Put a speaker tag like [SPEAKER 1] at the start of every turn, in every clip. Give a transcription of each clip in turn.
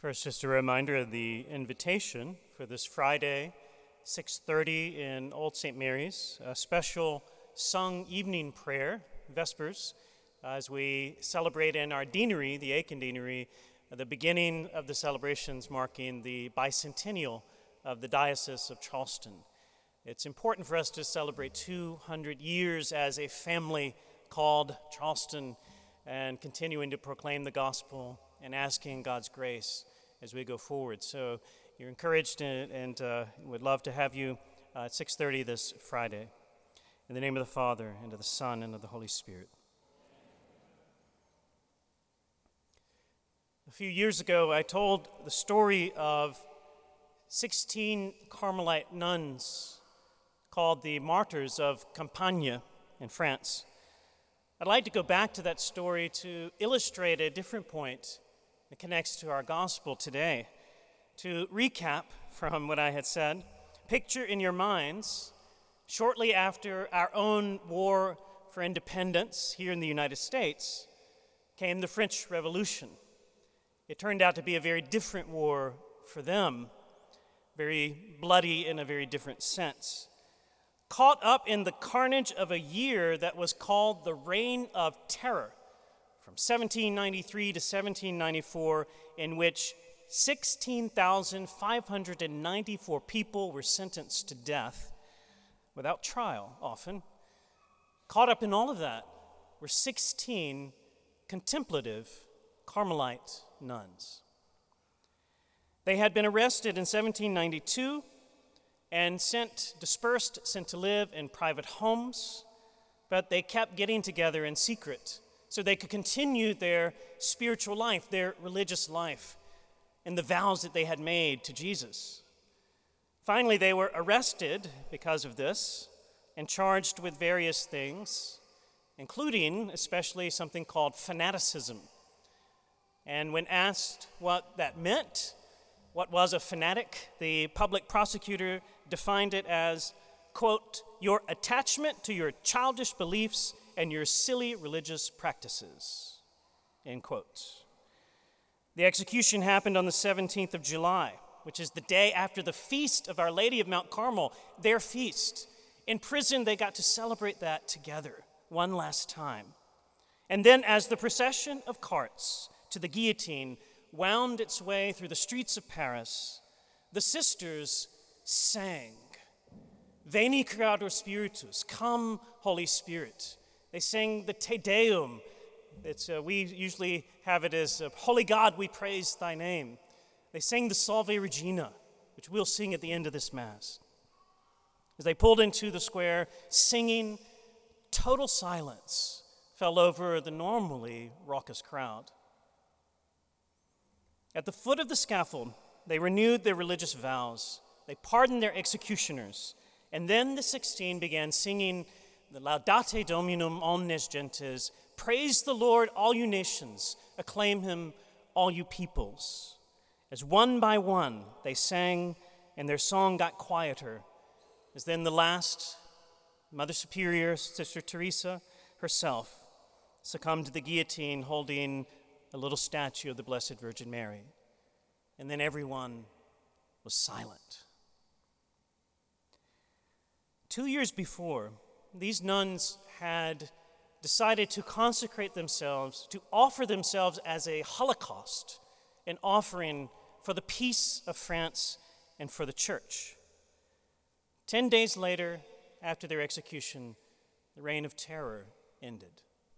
[SPEAKER 1] First, just a reminder of the invitation for this Friday, 6:30 in Old St. Mary's, a special sung evening prayer, Vespers, as we celebrate in our deanery, the Aiken Deanery, the beginning of the celebrations marking the bicentennial of the Diocese of Charleston. It's important for us to celebrate 200 years as a family called Charleston and continuing to proclaim the gospel and asking God's grace as we go forward. So you're encouraged and would love to have you at 6:30 this Friday. In the name of the Father, and of the Son, and of the Holy Spirit. A few years ago, I told the story of 16 Carmelite nuns called the Martyrs of Campagne in France. I'd like to go back to that story to illustrate a different point that connects to our gospel today. To recap from what I had said, picture in your minds, shortly after our own war for independence here in the United States, came the French Revolution. It turned out to be a very different war for them, very bloody in a very different sense. Caught up in the carnage of a year that was called the Reign of Terror, from 1793 to 1794, in which 16,594 people were sentenced to death, without trial often. Caught up in all of that were 16 contemplative Carmelite nuns. They had been arrested in 1792 and sent to live in private homes, but they kept getting together in secret so they could continue their spiritual life, their religious life, and the vows that they had made to Jesus. Finally, they were arrested because of this and charged with various things, including especially something called fanaticism. And when asked what that meant, what was a fanatic, the public prosecutor defined it as, quote, your attachment to your childish beliefs and your silly religious practices, end quote. The execution happened on the 17th of July, which is the day after the feast of Our Lady of Mount Carmel, their feast. In prison, they got to celebrate that together one last time. And then as the procession of carts to the guillotine wound its way through the streets of Paris, the sisters sang, Veni Creator Spiritus, come, Holy Spirit. They sang the Te Deum. We usually have it as, Holy God, we praise thy name. They sang the Salve Regina, which we'll sing at the end of this Mass. As they pulled into the square, singing, total silence fell over the normally raucous crowd. At the foot of the scaffold, they renewed their religious vows. They pardoned their executioners. And then the 16 began singing the Laudate Dominum omnes gentes, praise the Lord, all you nations, acclaim him, all you peoples. As one by one they sang, and their song got quieter, as then the last, Mother Superior, Sister Teresa herself, succumbed to the guillotine holding a little statue of the Blessed Virgin Mary. And then everyone was silent. 2 years before, these nuns had decided to consecrate themselves, to offer themselves as a holocaust, an offering for the peace of France and for the church. 10 days later, after their execution, the Reign of Terror ended.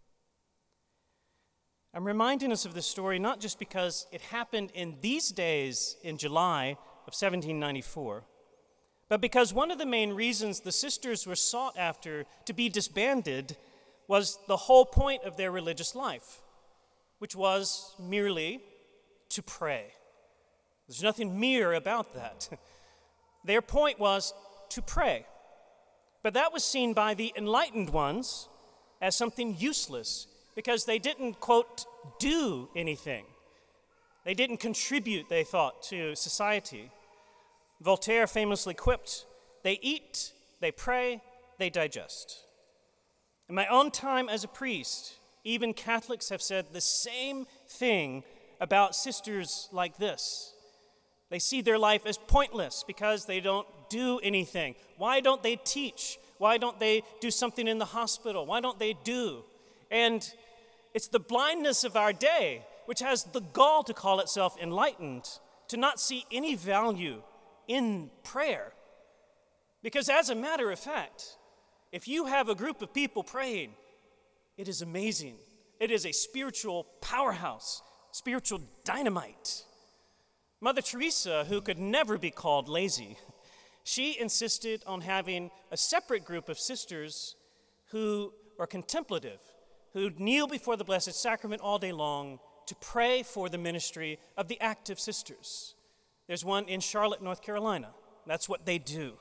[SPEAKER 1] I'm reminding us of this story not just because it happened in these days in July of 1794, but because one of the main reasons the sisters were sought after to be disbanded was the whole point of their religious life, which was merely to pray. There's nothing mere about that. Their point was to pray. But that was seen by the enlightened ones as something useless because they didn't, quote, do anything. They didn't contribute, they thought, to society. Voltaire famously quipped, they eat, they pray, they digest. In my own time as a priest, even Catholics have said the same thing about sisters like this. They see their life as pointless because they don't do anything. Why don't they teach? Why don't they do something in the hospital? Why don't they do? And it's the blindness of our day, which has the gall to call itself enlightened, to not see any value in prayer. Because as a matter of fact, if you have a group of people praying, it is amazing. It is a spiritual powerhouse, spiritual dynamite. Mother Teresa, who could never be called lazy, she insisted on having a separate group of sisters who are contemplative, who kneel before the Blessed Sacrament all day long to pray for the ministry of the active sisters. There's one in Charlotte, North Carolina. That's what they do.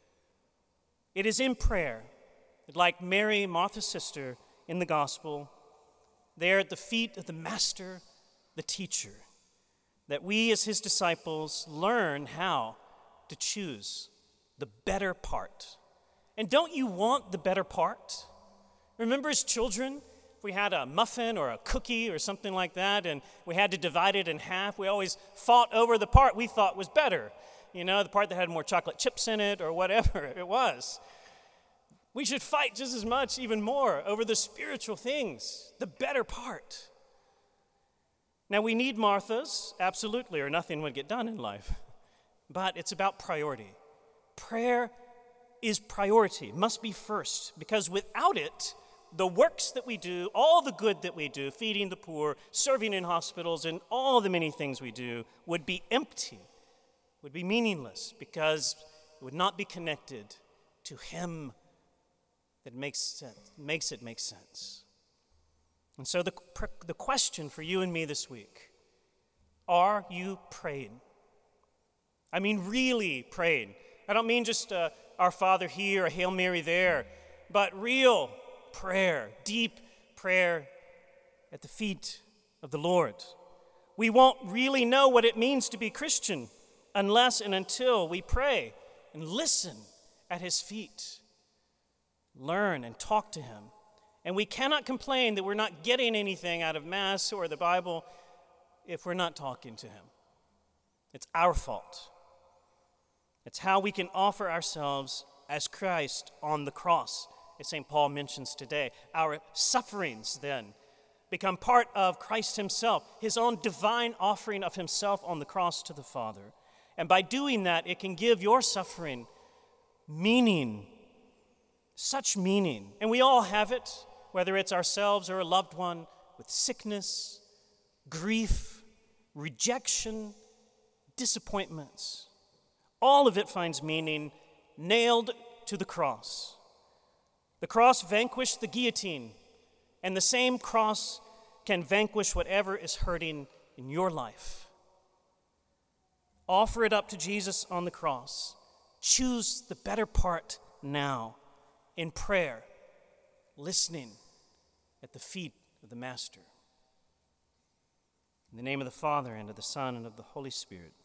[SPEAKER 1] It is in prayer, like Mary, Martha's sister, in the gospel, there at the feet of the Master, the teacher, that we as his disciples learn how to choose the better part. And don't you want the better part? Remember as children, if we had a muffin or a cookie or something like that and we had to divide it in half, we always fought over the part we thought was better. You know, the part that had more chocolate chips in it or whatever it was. We should fight just as much, even more, over the spiritual things, the better part. Now, we need Marthas, absolutely, or nothing would get done in life. But it's about priority. Prayer is priority, must be first, because without it, the works that we do, all the good that we do, feeding the poor, serving in hospitals, and all the many things we do would be empty, would be meaningless, because it would not be connected to him that makes it make sense. And so the question for you and me this week, are you praying? I mean really praying. I don't mean just Our Father here, a Hail Mary there, but real prayer, deep prayer at the feet of the Lord. We won't really know what it means to be Christian unless and until we pray and listen at his feet. Learn and talk to him. And we cannot complain that we're not getting anything out of Mass or the Bible if we're not talking to him. It's our fault. It's how we can offer ourselves as Christ on the cross, as St. Paul mentions today. Our sufferings then become part of Christ himself, his own divine offering of himself on the cross to the Father. And by doing that, it can give your suffering meaning, such meaning. And we all have it, whether it's ourselves or a loved one, with sickness, grief, rejection, disappointments. All of it finds meaning nailed to the cross. The cross vanquished the guillotine, and the same cross can vanquish whatever is hurting in your life. Offer it up to Jesus on the cross. Choose the better part now in prayer, listening at the feet of the Master. In the name of the Father, and of the Son, and of the Holy Spirit.